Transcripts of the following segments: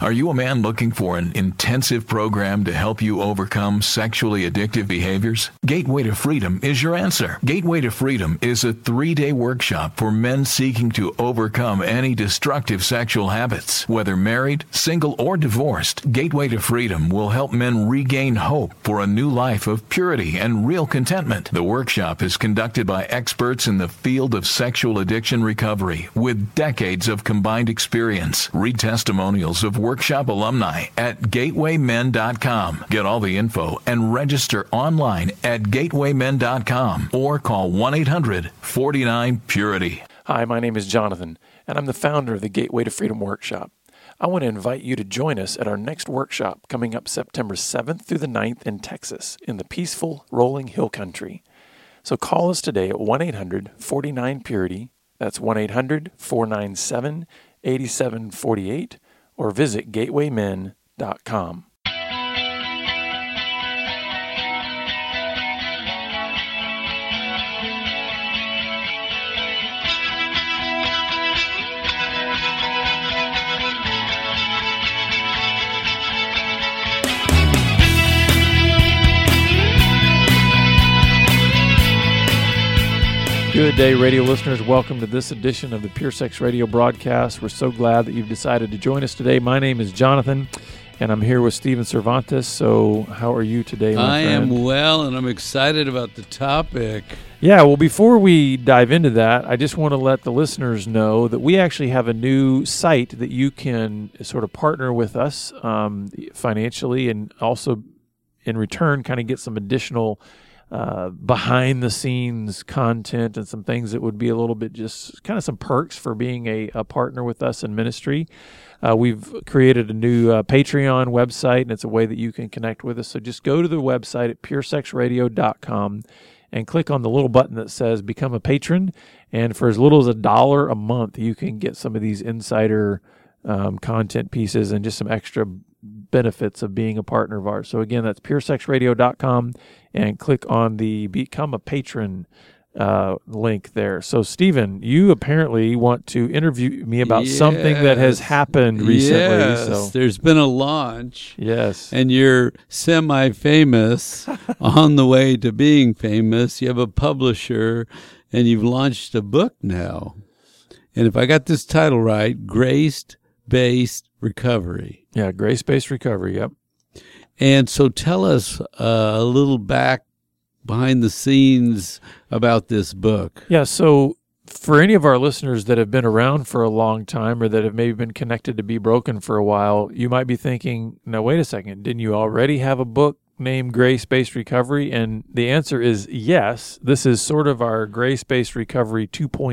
Are you a man looking for an intensive program to help you overcome sexually addictive behaviors? Gateway to Freedom is your answer. Gateway to Freedom is a 3-day workshop for men seeking to overcome any destructive sexual habits. Whether married, single, or divorced, Gateway to Freedom will help men regain hope for a new life of purity and real contentment. The workshop is conducted by experts in the field of sexual addiction recovery with decades of combined experience. Read testimonials of workshop alumni at gatewaymen.com. Get all the info and register online at gatewaymen.com or call 1-800-49-PURITY. Hi, my name is Jonathan, and I'm the founder of the Gateway to Freedom Workshop. I want to invite you to join us at our next workshop coming up September 7th through the 9th in Texas in the peaceful Rolling Hill Country. So call us today at 1-800-49-PURITY. That's 1-800-497-8748. Or visit gatewaymen.com. Good day, radio listeners. Welcome to this edition of the Pure Sex Radio broadcast. We're so glad that you've decided to join us today. My name is Jonathan, and I'm here with Steven Cervantes. So how are you today, my friend? I am well, and I'm excited about the topic. Yeah, well, before we dive into that, I just want to let the listeners know that we actually have a new site that you can sort of partner with us financially, and also in return kind of get some additional behind-the-scenes content and some things that would be a little bit just kind of some perks for being a partner with us in ministry. We've created a new Patreon website, and it's a way that you can connect with us. So just go to the website at puresexradio.com and click on the little button that says Become a Patron. And for as little as $1 a month, you can get some of these insider content pieces and just some extra benefits of being a partner of ours. So again, that's puresexradio.com, and click on the Become a Patron link there. So Steven, you apparently want to interview me about something that has happened recently. Yes, so there's been a launch. Yes. And you're semi-famous on the way to being famous. You have a publisher, and you've launched a book now. And if I got this title right, Grace-Based Recovery. Yeah, Grace-Based Recovery, yep. And so tell us a little behind the scenes about this book. Yeah, so for any of our listeners that have been around for a long time or that have maybe been connected to Be Broken for a while, you might be thinking, now wait a second, didn't you already have a book named Grace-Based Recovery? And the answer is yes. This is sort of our Grace-Based Recovery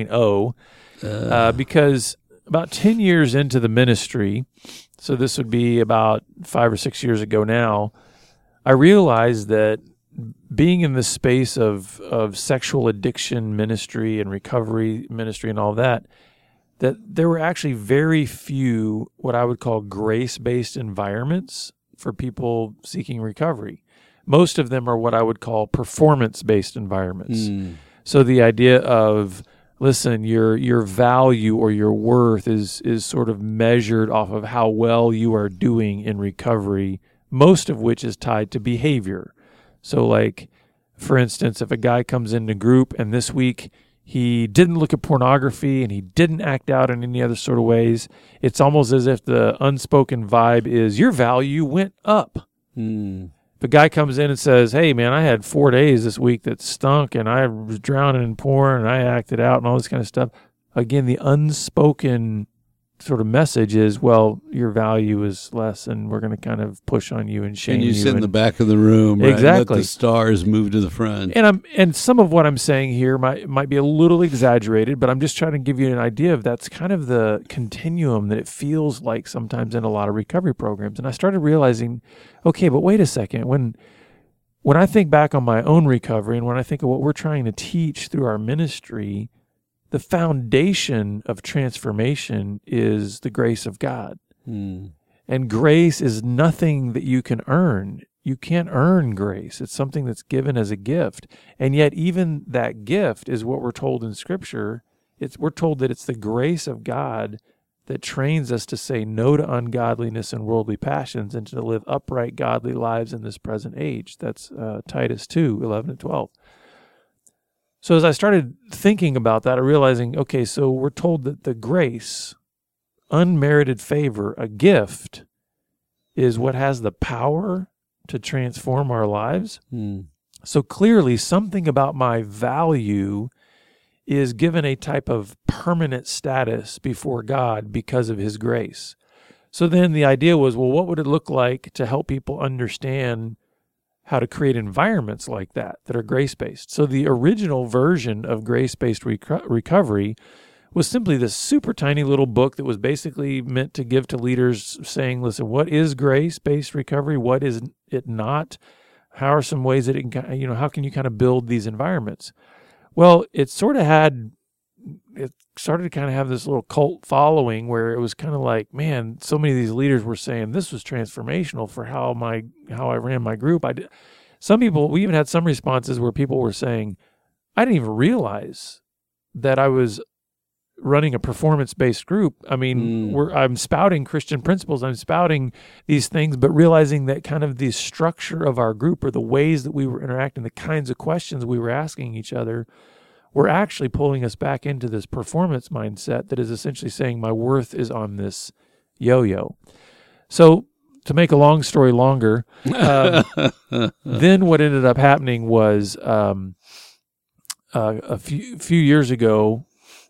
2.0 because about 10 years into the ministry, so this would be about 5 or 6 years ago now, I realized that being in the space of sexual addiction ministry and recovery ministry and all that there were actually very few what I would call grace-based environments for people seeking recovery. Most of them are what I would call performance-based environments. So the idea of, listen, your value or your worth is sort of measured off of how well you are doing in recovery, most of which is tied to behavior. So like, for instance, if a guy comes into group and this week he didn't look at pornography and he didn't act out in any other sort of ways, it's almost as if the unspoken vibe is your value went up. If a guy comes in and says, hey, man, I had 4 days this week that stunk and I was drowning in porn and I acted out and all this kind of stuff, again, the unspoken sort of message is, well, your value is less and we're going to kind of push on you and shame you. And you sit in the back of the room, right? Exactly. Let the stars move to the front. And some of what I'm saying here might be a little exaggerated, but I'm just trying to give you an idea of that's kind of the continuum that it feels like sometimes in a lot of recovery programs. And I started realizing, okay, but wait a second. When I think back on my own recovery and when I think of what we're trying to teach through our ministry, the foundation of transformation is the grace of God. And grace is nothing that you can earn. You can't earn grace. It's something that's given as a gift. And yet even that gift is what we're told in Scripture. We're told that it's the grace of God that trains us to say no to ungodliness and worldly passions and to live upright, godly lives in this present age. That's Titus 2:11-12. So as I started thinking about that, I realizing, okay, so we're told that the grace, unmerited favor, a gift, is what has the power to transform our lives. So clearly something about my value is given a type of permanent status before God because of his grace. So then the idea was, well, what would it look like to help people understand how to create environments like that are grace-based? So the original version of grace-based recovery was simply this super tiny little book that was basically meant to give to leaders saying, listen, what is grace-based recovery? What is it not? How are some ways that it can, how can you kind of build these environments? Well, it started to kind of have this little cult following where it was kind of like, man, so many of these leaders were saying this was transformational for how I ran my group. Some people, we even had some responses where people were saying, I didn't even realize that I was running a performance-based group. I mean, I'm spouting Christian principles, I'm spouting these things, but realizing that kind of the structure of our group or the ways that we were interacting, the kinds of questions we were asking each other were actually pulling us back into this performance mindset that is essentially saying my worth is on this yo-yo. So to make a long story longer, then what ended up happening was a few years ago,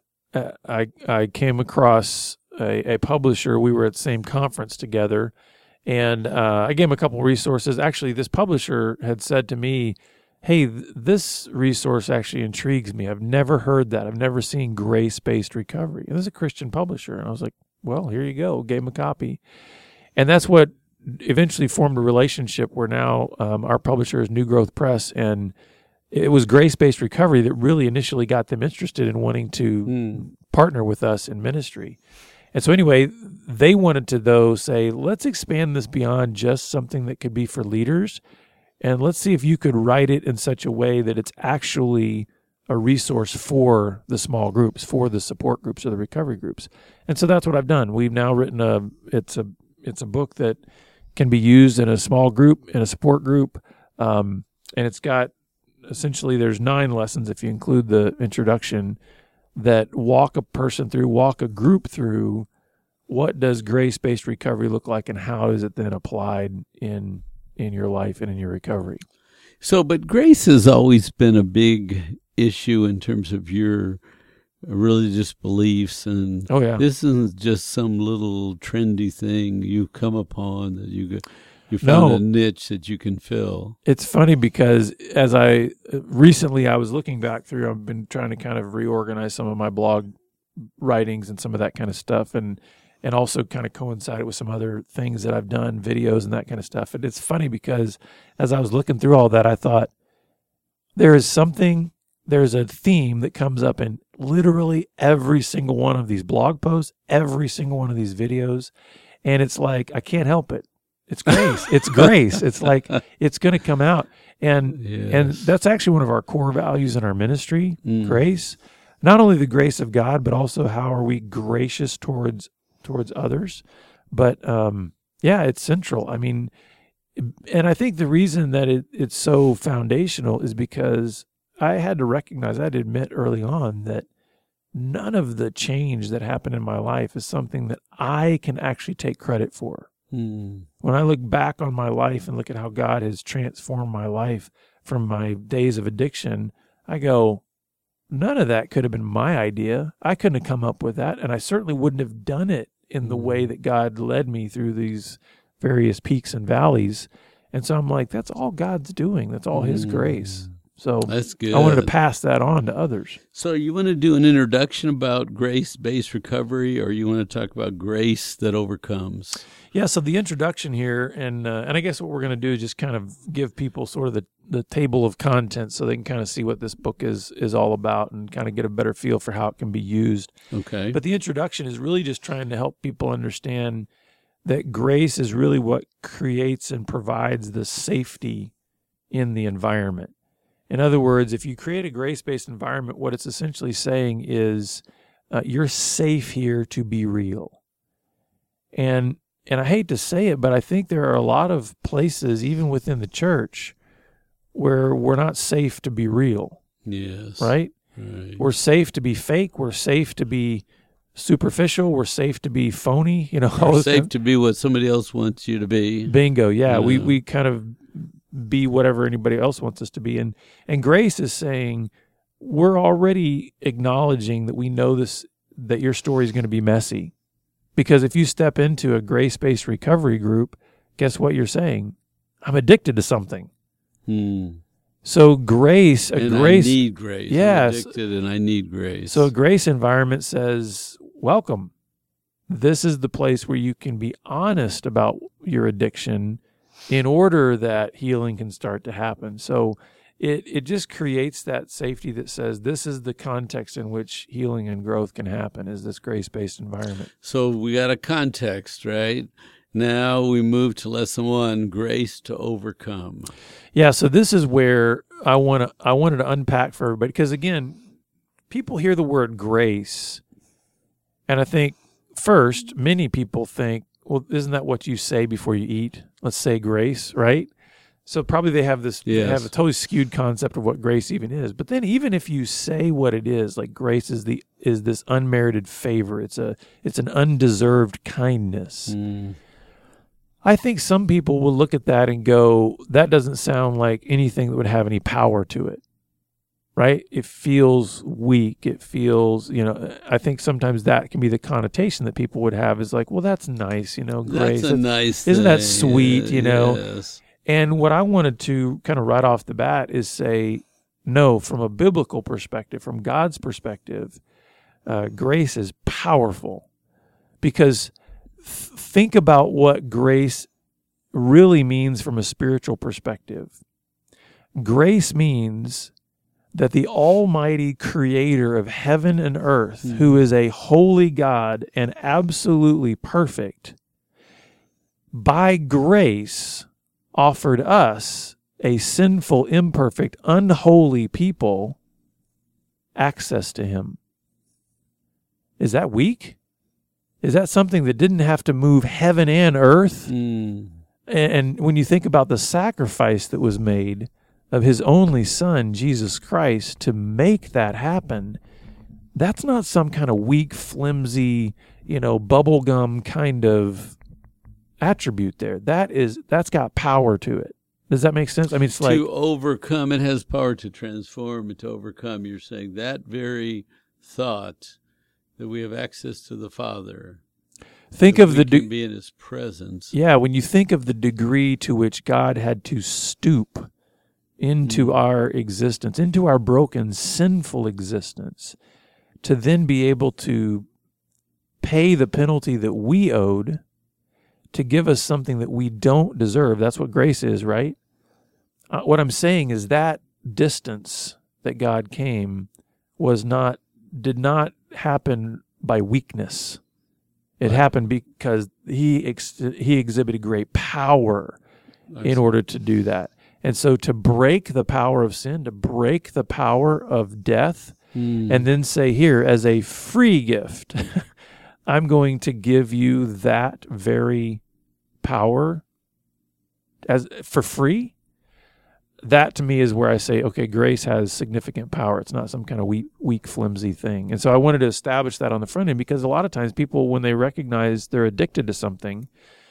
I came across a publisher. We were at the same conference together, and I gave him a couple resources. Actually, this publisher had said to me, hey, this resource actually intrigues me. I've never heard that. I've never seen grace-based recovery. And this is a Christian publisher. And I was like, well, here you go. Gave him a copy. And that's what eventually formed a relationship where now our publisher is New Growth Press, and it was grace-based recovery that really initially got them interested in wanting to partner with us in ministry. And so anyway, they wanted to, though, say, let's expand this beyond just something that could be for leaders, and let's see if you could write it in such a way that it's actually a resource for the small groups, for the support groups or the recovery groups. And so that's what I've done. We've now written it's a book that can be used in a small group, in a support group, and it's got essentially there's 9 lessons if you include the introduction that walk a group through what does grace-based recovery look like and how is it then applied in your life and in your recovery. So, but grace has always been a big issue in terms of your religious beliefs, and this isn't just some little trendy thing you come upon that you found a niche that you can fill. It's funny because as I was looking back through, I've been trying to kind of reorganize some of my blog writings and some of that kind of stuff, and also kind of coincided with some other things that I've done, videos and that kind of stuff. And it's funny because as I was looking through all that, I thought there's a theme that comes up in literally every single one of these blog posts, every single one of these videos. And it's like, I can't help it. It's grace. It's grace. It's like, it's going to come out. And that's actually one of our core values in our ministry, grace. Not only the grace of God, but also how are we gracious towards others. But it's central. I mean, and I think the reason that it's so foundational is because I had to admit early on that none of the change that happened in my life is something that I can actually take credit for. When I look back on my life and look at how God has transformed my life from my days of addiction, I go, none of that could have been my idea. I couldn't have come up with that, and I certainly wouldn't have done it in the way that God led me through these various peaks and valleys. And so I'm like, that's all God's doing. That's all His grace. So that's good. I wanted to pass that on to others. So you want to do an introduction about grace-based recovery, or you want to talk about grace that overcomes? Yeah, so the introduction here, and I guess what we're going to do is just kind of give people sort of the table of contents so they can kind of see what this book is all about and kind of get a better feel for how it can be used. Okay. But the introduction is really just trying to help people understand that grace is really what creates and provides the safety in the environment. In other words, if you create a grace-based environment, what it's essentially saying is you're safe here to be real. And I hate to say it, but I think there are a lot of places, even within the church, where we're not safe to be real. Yes. Right? Right. We're safe to be fake. We're safe to be superficial. We're safe to be phony. You know, We're safe to be what somebody else wants you to be. Bingo. Yeah. Yeah. We kind of be whatever anybody else wants us to be. And Grace is saying, we're already acknowledging that we know this, that your story is going to be messy. Because if you step into a grace-based recovery group, guess what you're saying? I'm addicted to something. So grace, and grace, I need grace. Yes. I'm addicted and I need grace. So a grace environment says, welcome. This is the place where you can be honest about your addiction in order that healing can start to happen. So it just creates that safety that says this is the context in which healing and growth can happen, is this grace-based environment. So we got a context, right? Now we move to lesson 1, grace to overcome. Yeah, so this is where I wanted to unpack for everybody, because again, people hear the word grace, and I think first, many people think, well, isn't that what you say before you eat? Let's say grace, right? So probably they have this, Yes. they have a totally skewed concept of what grace even is. But then even if you say what it is, like grace is this unmerited favor. It's an undeserved kindness. I think some people will look at that and go, that doesn't sound like anything that would have any power to it, right? It feels weak. It feels, I think sometimes that can be the connotation that people would have, is like, well, that's nice, grace. That's a nice Isn't that thing. sweet, Yes. And what I wanted to kind of right off the bat is say, no, from a biblical perspective, from God's perspective, grace is powerful. Because think about what grace really means from a spiritual perspective. Grace means that the almighty creator of heaven and earth, who is a holy God and absolutely perfect, by grace offered us, a sinful, imperfect, unholy people, access to him. Is that weak? Is that something that didn't have to move heaven and earth? And when you think about the sacrifice that was made of his only son, Jesus Christ, to make that happen, that's not some kind of weak, flimsy, bubblegum kind of attribute there. That's got power to it. Does that make sense? I mean, it's like to overcome, it has power to transform and to overcome. You're saying that very thought that we have access to the Father. Think of we the can be in his presence. Yeah, when you think of the degree to which God had to stoop into our existence, into our broken, sinful existence, to then be able to pay the penalty that we owed, to give us something that we don't deserve. That's what grace is, right? What I'm saying is that distance that God came did not happen by weakness. It happened because he exhibited great power in order to do that. And so to break the power of sin, to break the power of death, and then say, here, as a free gift, I'm going to give you that very power for free. That to me is where I say, okay, grace has significant power. It's not some kind of weak, flimsy thing. And so I wanted to establish that on the front end, because a lot of times people, when they recognize they're addicted to something,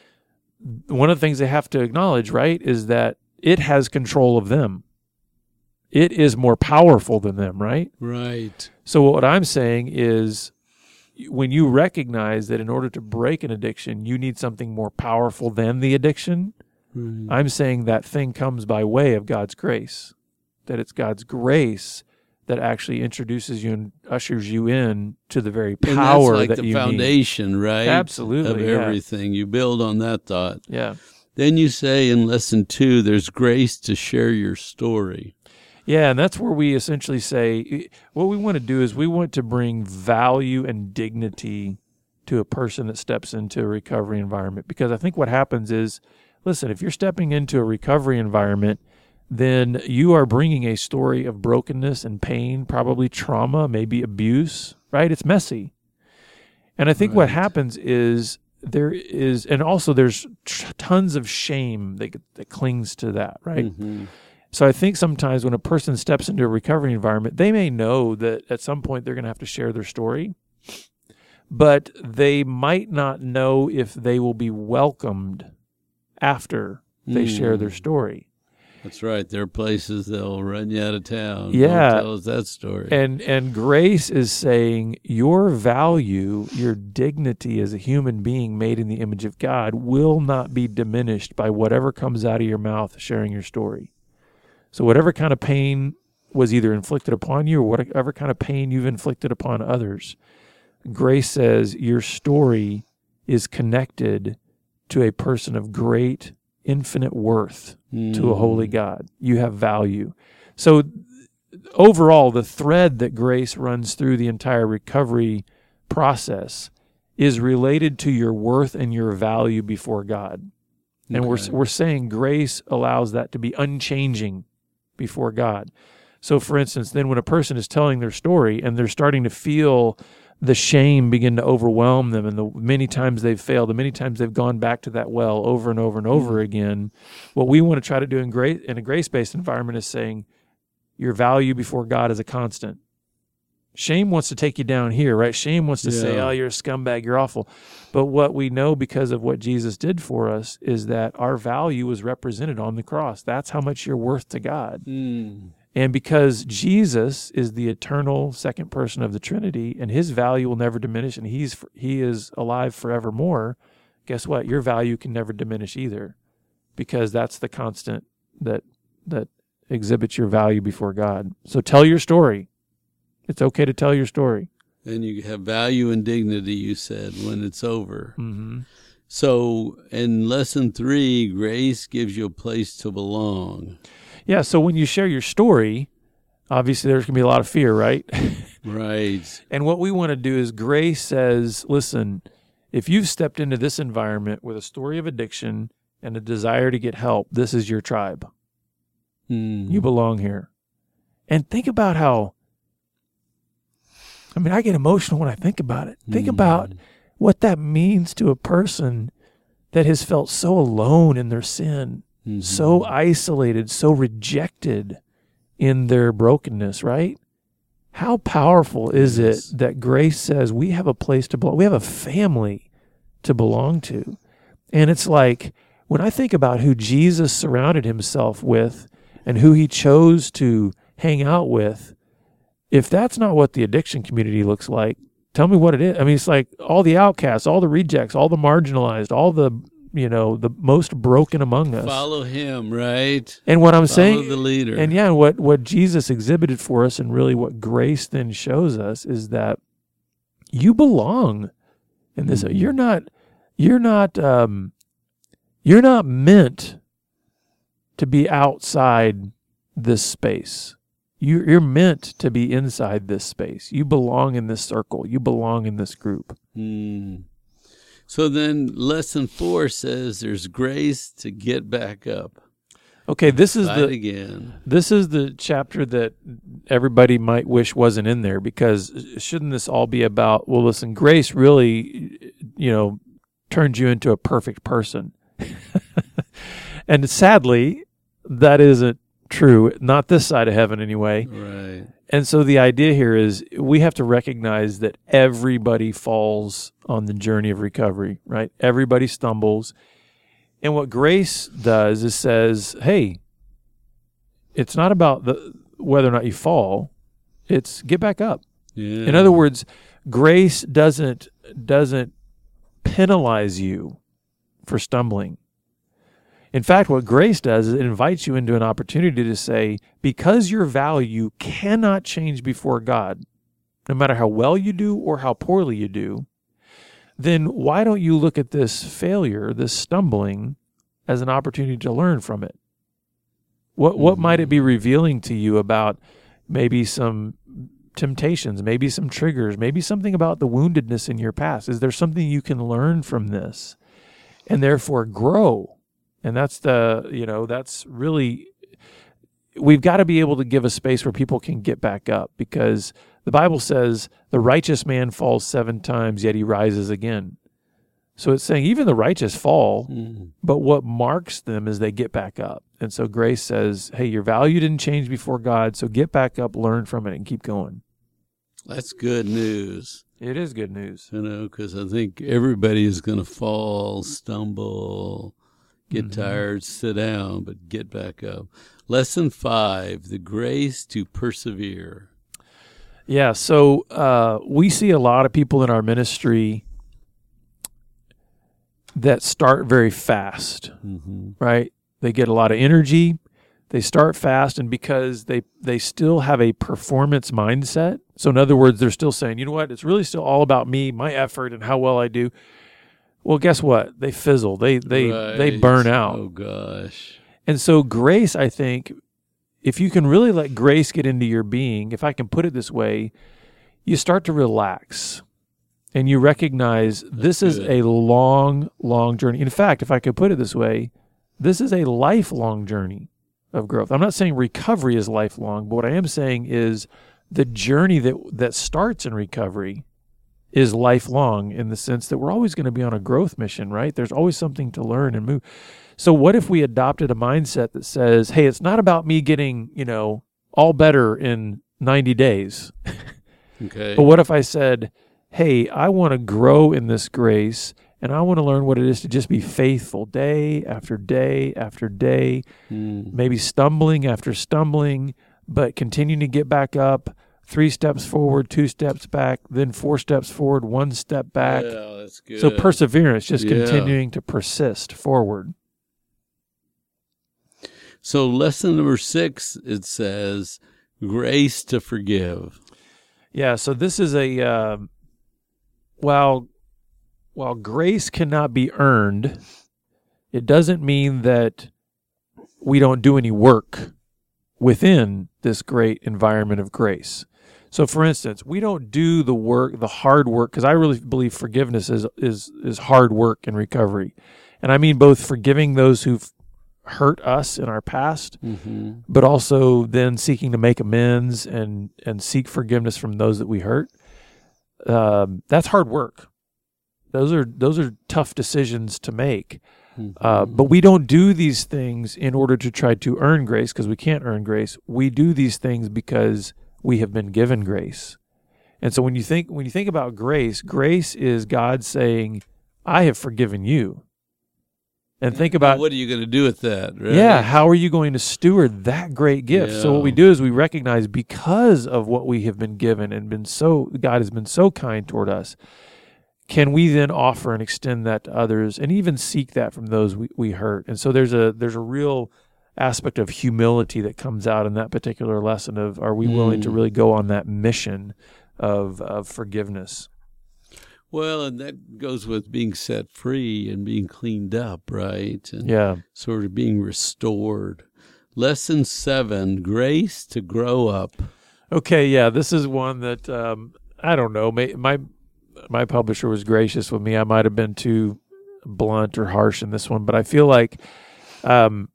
one of the things they have to acknowledge, right, is that it has control of them. It is more powerful than them, right? Right. So what I'm saying is, when you recognize that in order to break an addiction, you need something more powerful than the addiction, I'm saying that thing comes by way of God's grace, that it's God's grace that actually introduces you and ushers you in to the very power and that's like that the you foundation, need. right? Absolutely, of everything. You build on that thought. Yeah. Then you say in lesson 2, there's grace to share your story. Yeah, and that's where we essentially say what we want to do is we want to bring value and dignity to a person that steps into a recovery environment. Because I think what happens is, listen, if you're stepping into a recovery environment, then you are bringing a story of brokenness and pain, probably trauma, maybe abuse, right? It's messy. And I think what happens is there is, and also there's tons of shame that clings to that, right? Mm-hmm. So I think sometimes when a person steps into a recovery environment, they may know that at some point they're going to have to share their story, but they might not know if they will be welcomed after they share their story. That's right. There are places they'll run you out of town. Yeah. Don't tell us that story. And grace is saying your value, your dignity as a human being made in the image of God will not be diminished by whatever comes out of your mouth sharing your story. So whatever kind of pain was either inflicted upon you or whatever kind of pain you've inflicted upon others, grace says your story is connected to a person of great infinite worth to a holy God. You have value. So overall, the thread that grace runs through the entire recovery process is related to your worth and your value before God. And we're saying grace allows that to be unchanging before God. So for instance, then when a person is telling their story and they're starting to feel the shame begin to overwhelm them, and the many times they've failed, the many times they've gone back to that well over and over and over again, what we want to try to do in a grace-based environment is saying your value before God is a constant. Shame wants to take you down here, right? Shame wants to say, oh, you're a scumbag, you're awful. But what we know because of what Jesus did for us is that our value was represented on the cross. That's how much you're worth to God. And because Jesus is the eternal second person of the Trinity, and his value will never diminish, and he is alive forevermore, guess what? Your value can never diminish either, because that's the constant that exhibits your value before God. So tell your story. It's okay to tell your story. And you have value and dignity, you said, when it's over. Mm-hmm. So in lesson 3, grace gives you a place to belong. Yeah, so when you share your story, obviously there's going to be a lot of fear, right? Right. And what we want to do is grace says, listen, if you've stepped into this environment with a story of addiction and a desire to get help, this is your tribe. You belong here. And think about how, I get emotional when I think about it. Think about what that means to a person that has felt so alone in their sin, so isolated, so rejected in their brokenness, right? How powerful is it that grace says we have a place to belong, we have a family to belong to. And it's like, when I think about who Jesus surrounded himself with and who he chose to hang out with, if that's not what the addiction community looks like, tell me what it is. It's like all the outcasts, all the rejects, all the marginalized, all the most broken among us. Follow him, right? And what I'm saying, follow the leader. And what Jesus exhibited for us, and really what grace then shows us, is that you belong in this. You're not meant to be outside this space. You're meant to be inside this space. You belong in this circle. You belong in this group. So then lesson 4 says there's grace to get back up. Okay, this is the chapter that everybody might wish wasn't in there, because shouldn't this all be about, well, listen, grace really, turns you into a perfect person. And sadly, that isn't true, not this side of heaven anyway. Right. And so the idea here is we have to recognize that everybody falls on the journey of recovery, right? Everybody stumbles. And what grace does is says, hey, it's not about whether or not you fall, it's get back up. Yeah. In other words, grace doesn't penalize you for stumbling. In fact, what grace does is it invites you into an opportunity to say, because your value cannot change before God, no matter how well you do or how poorly you do, then why don't you look at this failure, this stumbling, as an opportunity to learn from it? What might it be revealing to you about maybe some temptations, maybe some triggers, maybe something about the woundedness in your past? Is there something you can learn from this and therefore grow? And that's that's really, we've got to be able to give a space where people can get back up, because the Bible says the righteous man falls 7 times, yet he rises again. So it's saying even the righteous fall, but what marks them is they get back up. And so grace says, hey, your value didn't change before God, so get back up, learn from it, and keep going. That's good news. It is good news. Because I think everybody is going to fall, stumble, get tired, sit down, but get back up. Lesson 5, the grace to persevere. Yeah, so we see a lot of people in our ministry that start very fast, right? They get a lot of energy. They start fast, and because they still have a performance mindset. So in other words, they're still saying, you know what, it's really still all about me, my effort, and how well I do. Well, guess what? They fizzle. They burn out. Oh, gosh. And so grace, I think, if you can really let grace get into your being, if I can put it this way, you start to relax. And you recognize this is a long, long journey. In fact, if I could put it this way, this is a lifelong journey of growth. I'm not saying recovery is lifelong, but what I am saying is the journey that starts in recovery is lifelong in the sense that we're always going to be on a growth mission, right? There's always something to learn and move. So what if we adopted a mindset that says, hey, it's not about me getting, all better in 90 days. Okay. But what if I said, hey, I want to grow in this grace, and I want to learn what it is to just be faithful day after day after day, maybe stumbling after stumbling, but continuing to get back up, 3 steps forward, 2 steps back, then 4 steps forward, 1 step back. Yeah, that's good. So perseverance, just continuing to persist forward. So lesson number 6, it says, grace to forgive. Yeah, so this is a... While grace cannot be earned, it doesn't mean that we don't do any work within this great environment of grace. So, for instance, we don't do the hard work, because I really believe forgiveness is hard work in recovery. And I mean both forgiving those who've hurt us in our past, but also then seeking to make amends and seek forgiveness from those that we hurt. That's hard work. Those are tough decisions to make. But we don't do these things in order to try to earn grace, because we can't earn grace. We do these things because we have been given grace. And so when you think about grace is God saying, I have forgiven you. And think about, what are you going to do with that? Right? Yeah, how are you going to steward that great gift? Yeah. So what we do is we recognize, because of what we have been given and God has been so kind toward us, can we then offer and extend that to others, and even seek that from those we hurt? And so there's a real aspect of humility that comes out in that particular lesson of, are we willing to really go on that mission of forgiveness? Well, and that goes with being set free and being cleaned up, right? And sort of being restored. Lesson 7, grace to grow up. Okay, yeah, this is one that, I don't know, my publisher was gracious with me. I might have been too blunt or harsh in this one, but I feel like, don't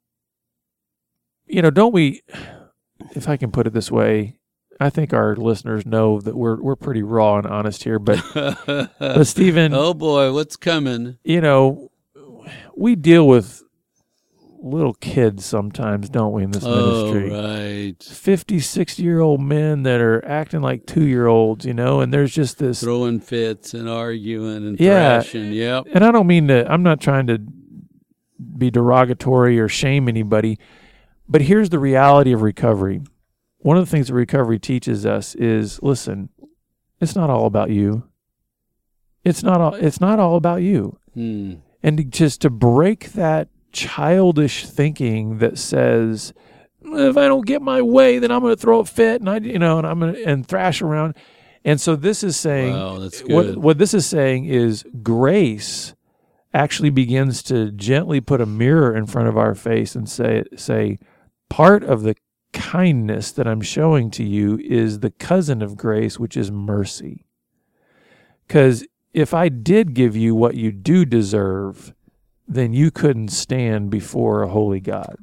we, if I can put it this way, I think our listeners know that we're pretty raw and honest here, but Stephen, oh boy, what's coming? We deal with little kids sometimes, don't we, in this ministry? Right. 50, 60-year-old men that are acting like 2-year-olds, and there's just this throwing fits and arguing and thrashing. Yep. And I don't mean to, I'm not trying to be derogatory or shame anybody, but here's the reality of recovery. One of the things that recovery teaches us is, listen, it's not all about you. It's not all about you. And just to break that childish thinking that says, if I don't get my way, then I'm going to throw a fit and I'm going to thrash around. And so this is saying, wow, that's good. What this is saying is grace actually begins to gently put a mirror in front of our face and say, part of the kindness that I'm showing to you is the cousin of grace, which is mercy. Because if I did give you what you do deserve, then you couldn't stand before a holy God.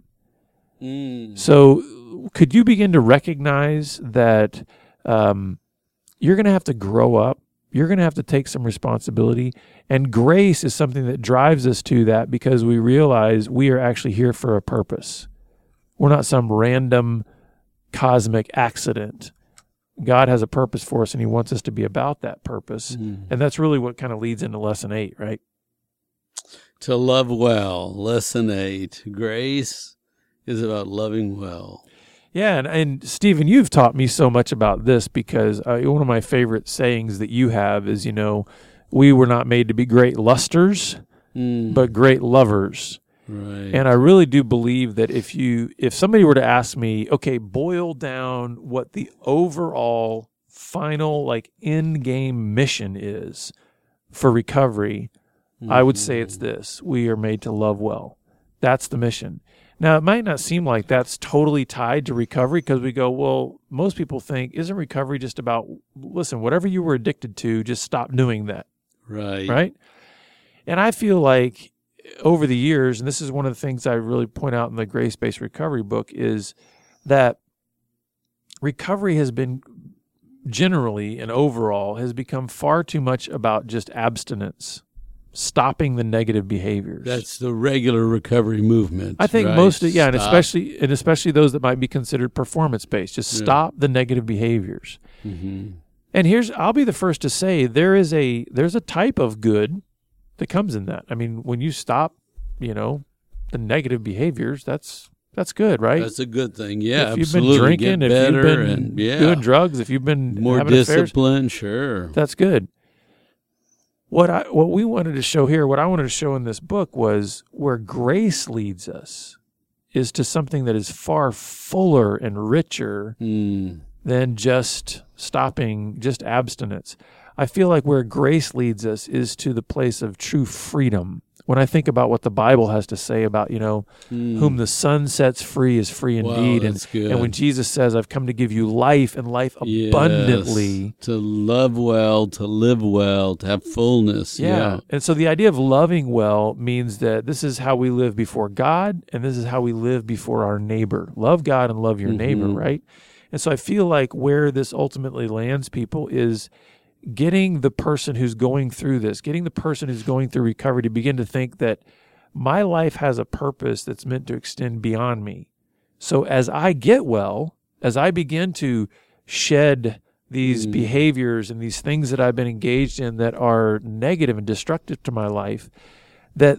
So could you begin to recognize that you're going to have to grow up you're going to have to take some responsibility. And grace is something that drives us to that because we realize we are actually here for a purpose. We're not some random cosmic accident. God has a purpose for us, and he wants us to be about that purpose. And that's really what kind of leads into lesson 8, right? To love well, lesson 8. Grace is about loving well. Yeah, and Stephen, you've taught me so much about this because one of my favorite sayings that you have is, we were not made to be great lusters, but great lovers. Right. And I really do believe that if somebody were to ask me, okay, boil down what the overall final end game mission is for recovery, I would say it's this: we are made to love well. That's the mission. Now, it might not seem like that's totally tied to recovery because we go, well, most people think, isn't recovery just about, listen, whatever you were addicted to, just stop doing that. Right. Right? And I feel like over the years, and this is one of the things I really point out in the Grace-Based Recovery book, is that recovery has been generally and overall has become far too much about just abstinence, stopping the negative behaviors. That's the regular recovery movement. I think right? most of, and Stop. especially those that might be considered performance-based. Just stop the negative behaviors. Mm-hmm. And I'll be the first to say there's a type of good that comes in that. I mean, when you stop, the negative behaviors, that's good, right? That's a good thing. Yeah, if you've absolutely. been drinking, Get if you've better been doing drugs, if you've been more having discipline, affairs, sure. that's good. What we wanted to show here, what I wanted to show in this book was where grace leads us is to something that is far fuller and richer than just stopping, just abstinence. I feel like where grace leads us is to the place of true freedom. When I think about what the Bible has to say about, whom the Son sets free is free indeed. That's good. And when Jesus says, I've come to give you life and life abundantly. To love well, to live well, to have fullness. Yeah. And so the idea of loving well means that this is how we live before God, and this is how we live before our neighbor. Love God and love your neighbor, right? And so I feel like where this ultimately lands people is getting the person who's going through this, getting the person who's going through recovery to begin to think that my life has a purpose that's meant to extend beyond me. So as I get well, as I begin to shed these behaviors and these things that I've been engaged in that are negative and destructive to my life, that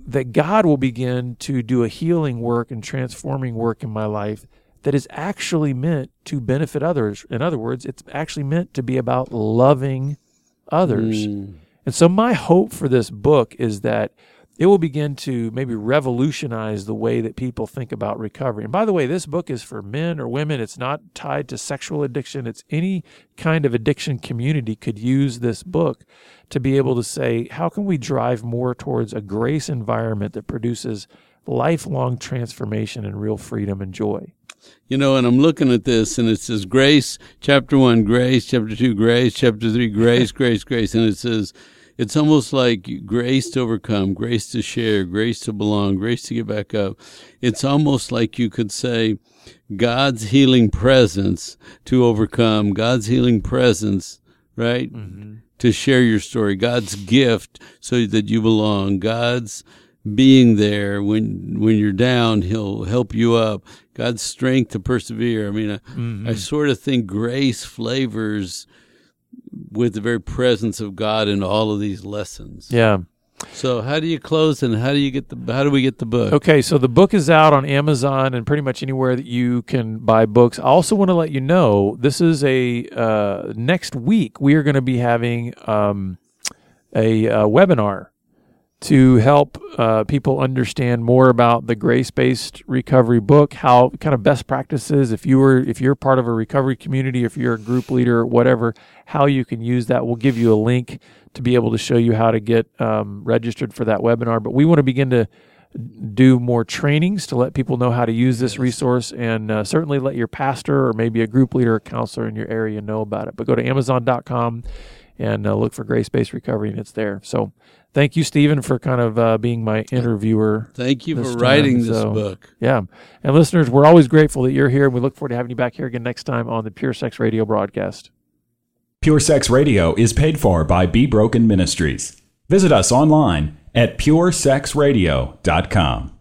God will begin to do a healing work and transforming work in my life that is actually meant to benefit others. In other words, it's actually meant to be about loving others. And so my hope for this book is that it will begin to maybe revolutionize the way that people think about recovery. And by the way, this book is for men or women. It's not tied to sexual addiction. It's any kind of addiction community could use this book to be able to say, how can we drive more towards a grace environment that produces lifelong transformation and real freedom and joy? And I'm looking at this, and it says grace, chapter 1, grace, chapter 2, grace, chapter 3, grace, grace, grace. And it says, it's almost like grace to overcome, grace to share, grace to belong, grace to get back up. It's almost like you could say God's healing presence to overcome, God's healing presence, right? To share your story, God's gift so that you belong, God's being there when you're down, he'll help you up. God's strength to persevere. I mean, I sort of think grace flavors with the very presence of God in all of these lessons. Yeah. So how do you close, and how do we get the book? Okay, so the book is out on Amazon and pretty much anywhere that you can buy books. I also want to let you know, this is next week we are going to be having a webinar to help people understand more about the Grace-Based Recovery book, how kind of best practices, if you're part of a recovery community, if you're a group leader or whatever, how you can use that. We'll give you a link to be able to show you how to get registered for that webinar. But we want to begin to do more trainings to let people know how to use this resource, and certainly let your pastor or maybe a group leader or counselor in your area know about it. But go to Amazon.com and look for Grace-Based Recovery, and it's there. So thank you, Stephen, for kind of being my interviewer. Thank you for writing this book. Yeah. And listeners, we're always grateful that you're here, and we look forward to having you back here again next time on the Pure Sex Radio broadcast. Pure Sex Radio is paid for by Be Broken Ministries. Visit us online at puresexradio.com.